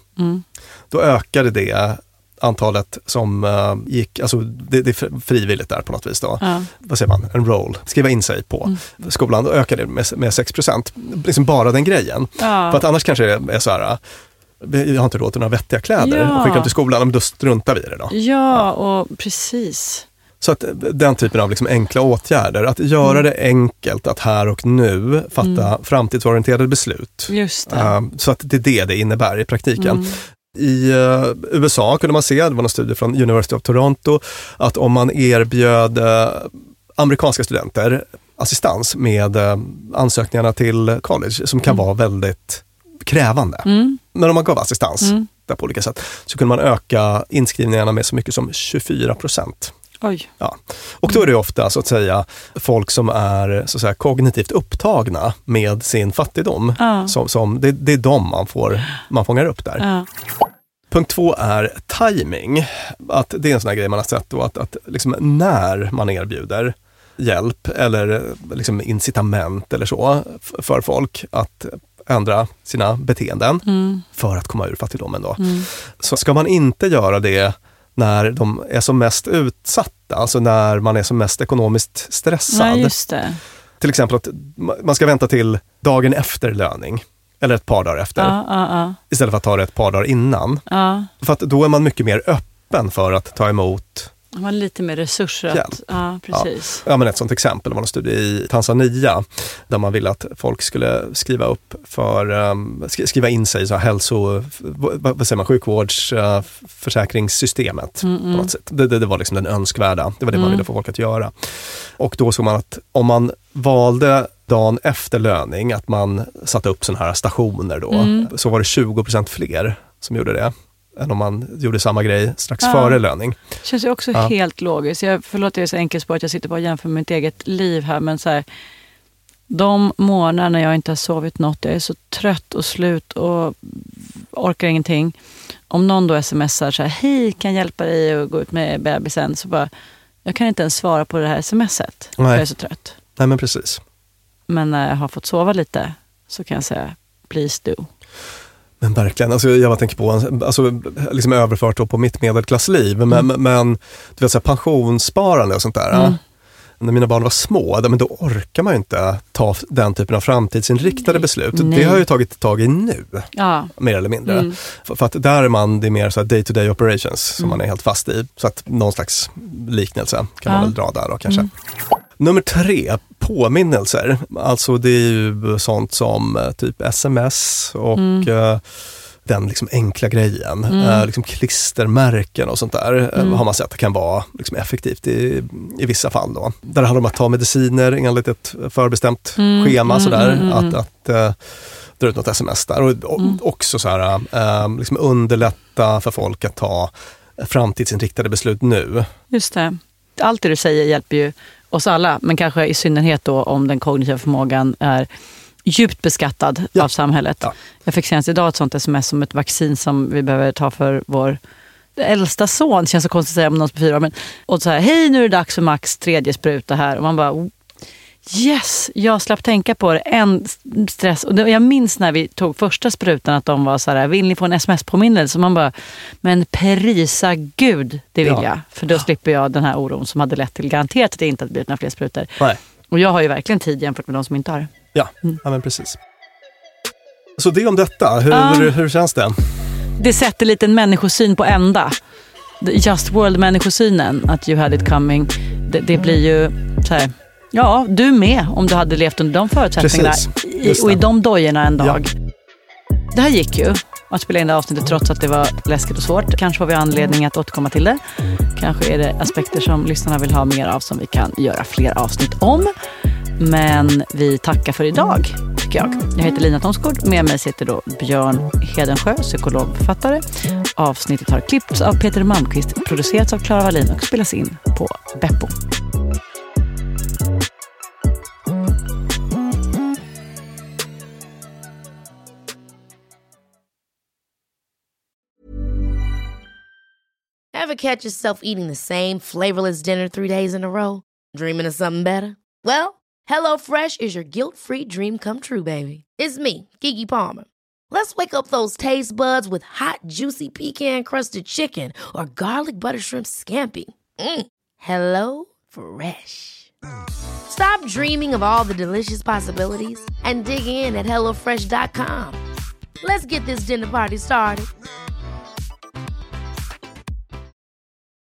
då ökade det antalet som gick, alltså det är frivilligt där på något vis då. Vad säger man? Enroll. Skriva in sig på skolan. Då ökar det med 6%. Liksom bara den grejen. För att annars kanske det är så här, jag har inte råd till några vettiga kläder och skickar dem till skolan, men då struntar vi i det då. Ja, och precis. Så att den typen av liksom enkla åtgärder, att göra det enkelt att här och nu fatta framtidsorienterade beslut. Just det. Så att det är det innebär i praktiken. I USA kunde man se, det var en studie från University of Toronto, att om man erbjöd amerikanska studenter assistans med ansökningarna till college, som kan vara väldigt krävande. Men om man gav assistans där på olika sätt, så kunde man öka inskrivningarna med så mycket som 24%. Oj. Ja. Och då är det ofta så att säga folk som är så att säga kognitivt upptagna med sin fattigdom. Som det är dem man fångar upp där. Punkt 2 är timing. Att det är en sån här grej man har sett då, att liksom när man erbjuder hjälp eller liksom incitament eller så för folk att ändra sina beteenden för att komma ur fattigdomen då. Så ska man inte göra det när de är som mest utsatta, alltså när man är som mest ekonomiskt stressad. Ja, just det. Till exempel att man ska vänta till dagen efter löning, eller ett par dagar efter, istället för att ta det ett par dagar innan. För att då är man mycket mer öppen för att ta emot. Man har lite mer resurser. Ja, precis. Ja, men ett sånt exempel var en studie i Tanzania där man ville att folk skulle skriva in sig i sjukvårdsförsäkringssystemet på något sätt. Det var liksom den önskvärda. Det var det man ville få folk att göra. Och då såg man att om man valde dagen efter löning att man satte upp såna här stationer då, så var det 20% fler som gjorde det än om man gjorde samma grej strax före löning. Det känns ju också helt logiskt. Förlåt, det är så enkelt på att jag sitter på och jämför med mitt eget liv här, men så här, de månader när jag inte har sovit något, jag är så trött och slut och orkar ingenting. Om någon då smsar så här, hej, kan hjälpa dig att gå ut med bebisen, så bara, jag kan inte ens svara på det här smset. Jag är så trött. Nej, men precis. Men när jag har fått sova lite så kan jag säga, please do. Men verkligen, alltså jag tänker på liksom överfört på mitt medelklassliv, men du vet, så här, pensionssparande och sånt där. när mina barn var små, men då orkar man ju inte ta den typen av framtidsinriktade beslut. Nej. Det har jag ju tagit tag i nu, mer eller mindre. För att där är man, det är mer så här day-to-day operations som man är helt fast i. Så att någon slags liknelse kan man väl dra där då kanske. Nummer 3, påminnelser. Alltså det är ju sånt som typ sms och den liksom enkla grejen. Liksom klistermärken och sånt där har man sett att det kan vara liksom effektivt i vissa fall då. Där handlar det om att ta mediciner enligt ett förbestämt schema sådär. Att dra ut något sms där. Och också så här, liksom underlätta för folk att ta framtidsinriktade beslut nu. Just det. Allt det du säger hjälper ju oss alla, men kanske i synnerhet då om den kognitiva förmågan är djupt beskattad av samhället. Ja. Jag fick senast idag ett sånt sms om ett vaccin som vi behöver ta för vår äldsta son. Det känns så konstigt att säga om någon på 4 år. Och så här, hej, nu är det dags för Max 3:e spruta här. Och man bara, yes, jag slapp tänka på det. En stress. Och jag minns när vi tog första sprutan att de var så här, vill ni få en sms-påminnelse? Så man bara, men prisa Gud, det vill jag. För då slipper jag den här oron som hade lett till garanterat att det inte hade blivit några fler sprutor. Nej. Och jag har ju verkligen tid jämfört med de som inte har det. Ja, ja men precis. Så det om detta, hur känns det? Det sätter lite en människosyn på ända. Just world-människosynen, att you had it coming. Det blir ju så här, ja, du med om du hade levt under de förutsättningarna och i de dojorna en dag. Ja. Det här gick ju att spela in det avsnittet trots att det var läskigt och svårt. Kanske har vi anledning att återkomma till det. Kanske är det aspekter som lyssnarna vill ha mer av som vi kan göra fler avsnitt om. Men vi tackar för idag, tycker jag. Jag heter Lina Thomsgård. Med mig sitter då Björn Hedensjö, psykologförfattare. Avsnittet har klippts av Peter Malmqvist, producerats av Clara Wallin och spelas in på Beppo. Ever catch yourself eating the same flavorless dinner 3 days in a row? Dreaming of something better? Well, HelloFresh is your guilt-free dream come true, baby. It's me, Keke Palmer. Let's wake up those taste buds with hot, juicy pecan-crusted chicken or garlic butter shrimp scampi. Hello Fresh. Stop dreaming of all the delicious possibilities and dig in at HelloFresh.com. Let's get this dinner party started.